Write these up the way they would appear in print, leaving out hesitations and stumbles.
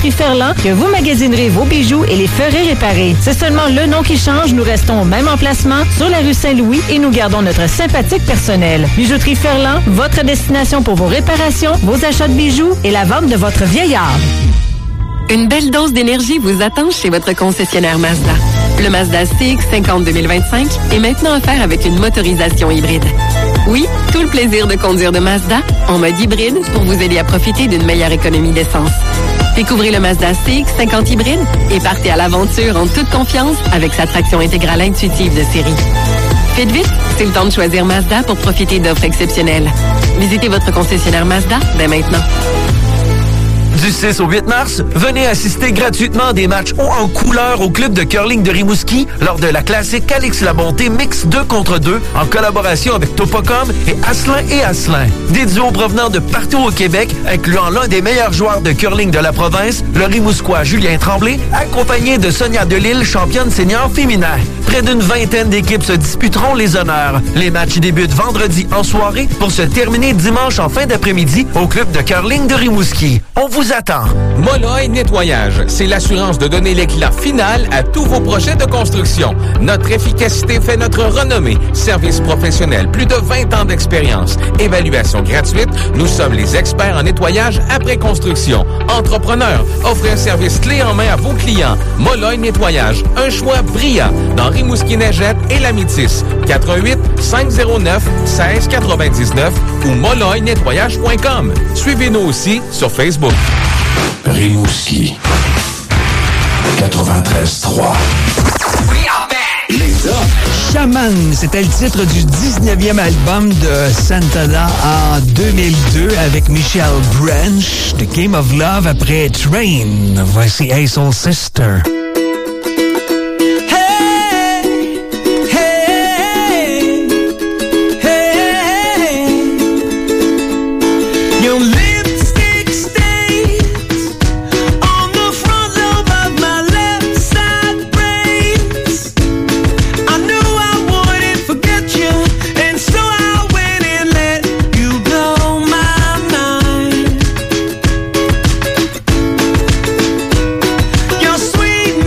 Bijouterie Ferland que vous magasinerez vos bijoux et les ferez réparer. C'est seulement le nom qui change. Nous restons au même emplacement sur la rue Saint-Louis et nous gardons notre sympathique personnel. Bijouterie Ferland, votre destination pour vos réparations, vos achats de bijoux et la vente de votre vieil art. Une belle dose d'énergie vous attend chez votre concessionnaire Mazda. Le Mazda CX-50 2025 est maintenant offert avec une motorisation hybride. Oui, tout le plaisir de conduire de Mazda en mode hybride pour vous aider à profiter d'une meilleure économie d'essence. Découvrez le Mazda CX-50 hybride et partez à l'aventure en toute confiance avec sa traction intégrale intuitive de série. Faites vite, c'est le temps de choisir Mazda pour profiter d'offres exceptionnelles. Visitez votre concessionnaire Mazda dès maintenant. Du 6 au 8 mars, venez assister gratuitement à des matchs hauts en couleur au club de curling de Rimouski lors de la classique Calix La Bonté Mix 2 contre 2 en collaboration avec Topocom et Asselin. Des duos provenant de partout au Québec, incluant l'un des meilleurs joueurs de curling de la province, le Rimousquois Julien Tremblay, accompagné de Sonia Delille, championne senior féminin. Près d'une vingtaine d'équipes se disputeront les honneurs. Les matchs débutent vendredi en soirée pour se terminer dimanche en fin d'après-midi au club de curling de Rimouski. On vous attend. Molloy Nettoyage, c'est l'assurance de donner l'éclat final à tous vos projets de construction. Notre efficacité fait notre renommée. Service professionnel, plus de 20 ans d'expérience. Évaluation gratuite, nous sommes les experts en nettoyage après construction. Entrepreneurs, offrez un service clé en main à vos clients. Molloy Nettoyage, un choix brillant dans Rimouski-Neigette et la Métis. 88 509 1699 ou molloynettoyage.com. Suivez-nous aussi sur Facebook. Rimouski 93.3. Shaman, c'était le titre du 19e album de Santana en 2002 avec Michelle Branch, The Game of Love après Train. Voici Hey Soul Sister. Sweet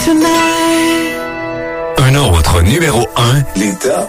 tonight. Un autre numéro 1, les tops.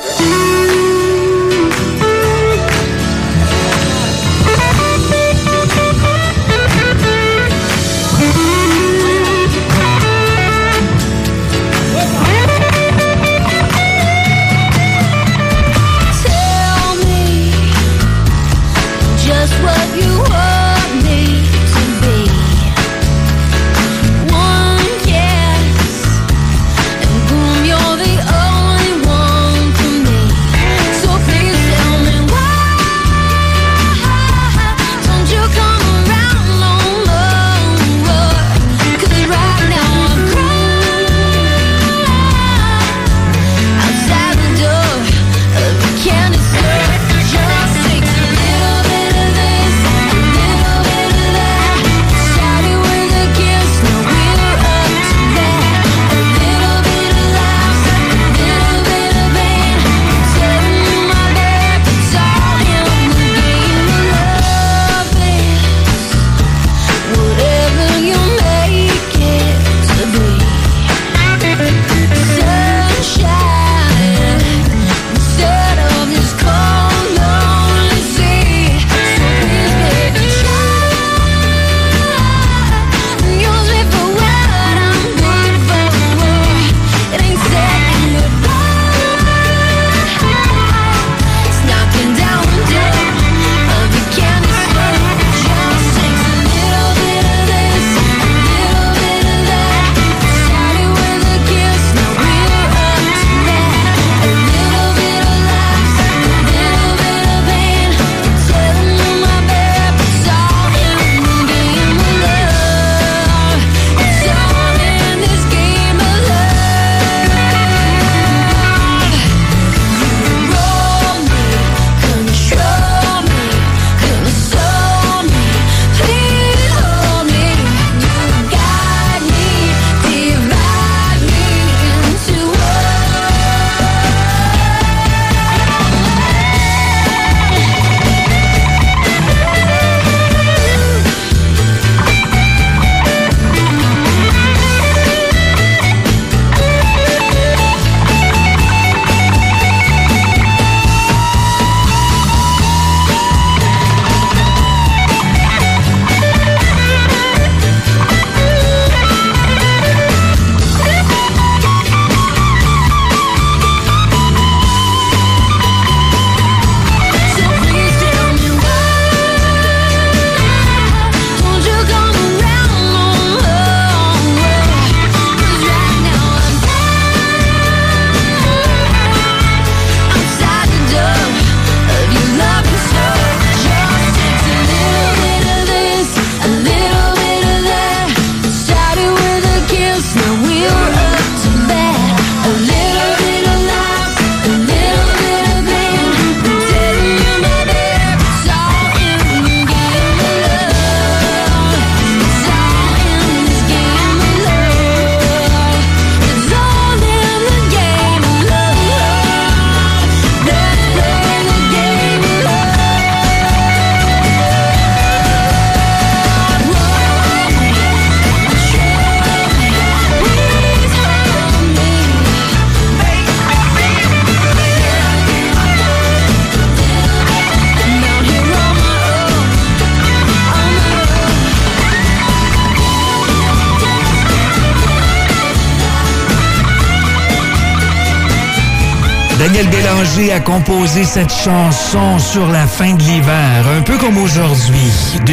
Daniel Bélanger a composé cette chanson sur la fin de l'hiver, un peu comme aujourd'hui.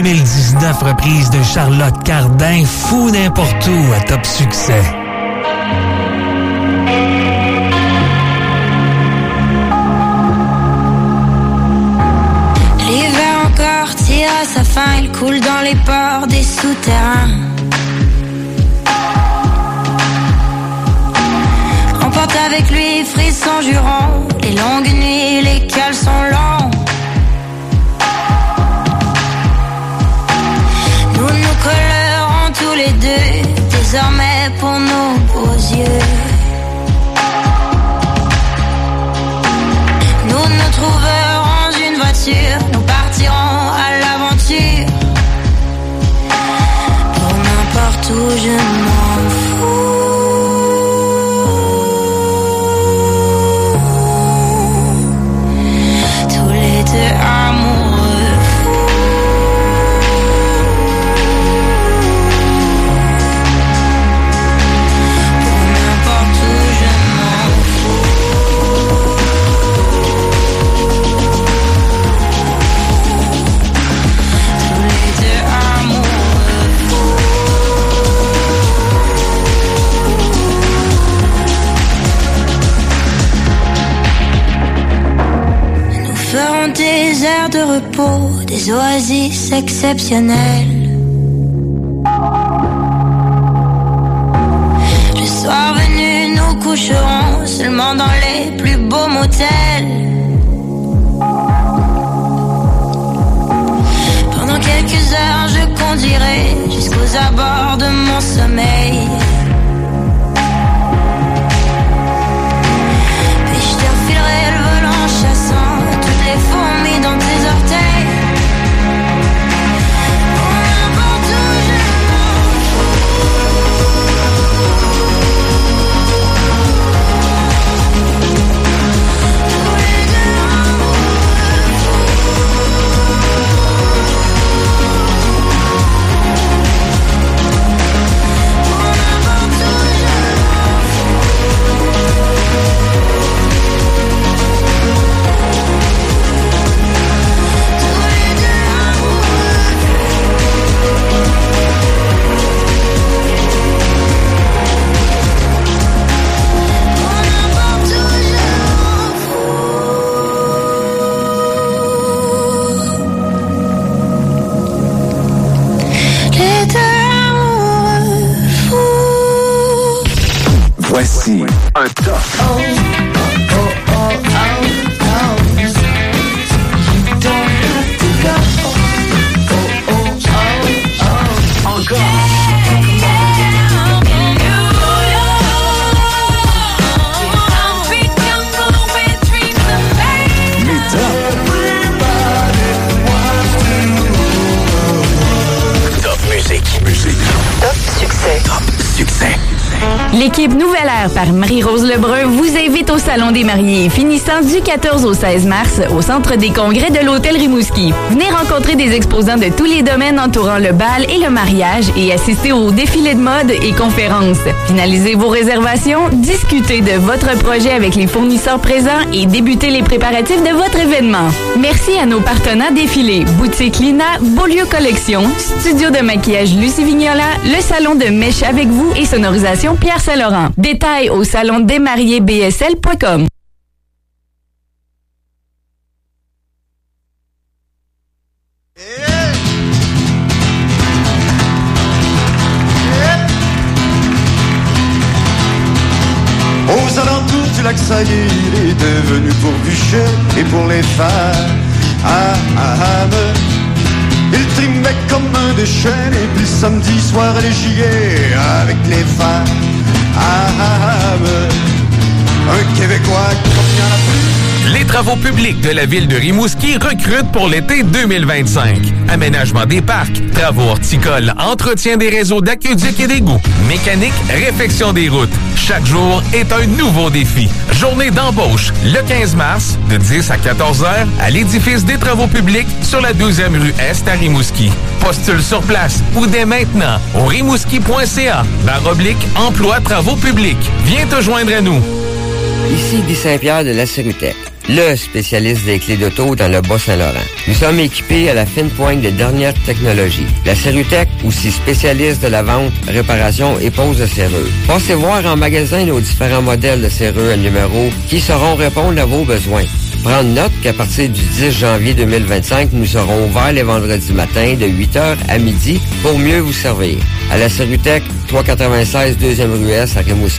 2019, reprise de Charlotte Cardin, Fou n'importe où, à top succès. L'hiver encore tire à sa fin, il coule dans les ports des souterrains. Emporte avec lui frissons jurons, les longues nuits, les caleçons longs. Nous nous collerons tous les deux, désormais pour nos beaux yeux. Nous nous trouverons une voiture, nous partirons à l'aventure. Pour n'importe où je m'en fous. un désert de repos, des oasis exceptionnelles. Le soir venu, nous coucherons seulement dans les plus beaux motels. Pendant quelques heures, je conduirai jusqu'aux abords de mon sommeil. Puis je te refilerai le volant chassant toutes les fourmis dans tes orteils. N'importe où je Voici un top. L'équipe Nouvelle Ère par Marie-Rose Lebrun vous invite au Salon des mariés, finissant du 14 au 16 mars au Centre des congrès de l'Hôtel Rimouski. Venez rencontrer des exposants de tous les domaines entourant le bal et le mariage et assister aux défilés de mode et conférences. Finalisez vos réservations, discutez de votre projet avec les fournisseurs présents et débutez les préparatifs de votre événement. Merci à nos partenaires défilés, Boutique Lina, Beaulieu Collection, Studio de maquillage Lucie Vignola, le Salon de Mèche avec vous et Sonorisation Pierre Saint-Laurent. Détails au salondesmariésbsl.com. Aux alentours du lac Saillé, il est devenu pour bûcher et pour les femmes. Il trimait comme un déchaîne et puis samedi soir les gillets avec les femmes. Un Québécois comme il y en a plus. Les travaux publics de la ville de Rimouski recrutent pour l'été 2025. Aménagement des parcs, travaux horticoles, entretien des réseaux d'aqueduc et d'égouts, mécanique, réfection des routes. Chaque jour est un nouveau défi. Journée d'embauche le 15 mars de 10 à 14 heures à l'édifice des travaux publics sur la 12e rue Est à Rimouski. Postule sur place ou dès maintenant au rimouski.ca/emploi travaux publics. Viens te joindre à nous. Ici Guy Saint-Pierre de la Serutech, le spécialiste des clés d'auto dans le Bas-Saint-Laurent. Nous sommes équipés à la fine pointe des dernières technologies. La Serutech, aussi spécialiste de la vente, réparation et pose de serrure. Passez voir en magasin nos différents modèles de serrure à numéro qui sauront répondre à vos besoins. Prendre note qu'à partir du 10 janvier 2025, nous serons ouverts les vendredis matins de 8h à midi pour mieux vous servir. À la Serutech, 396 2e rue S à Rimouski.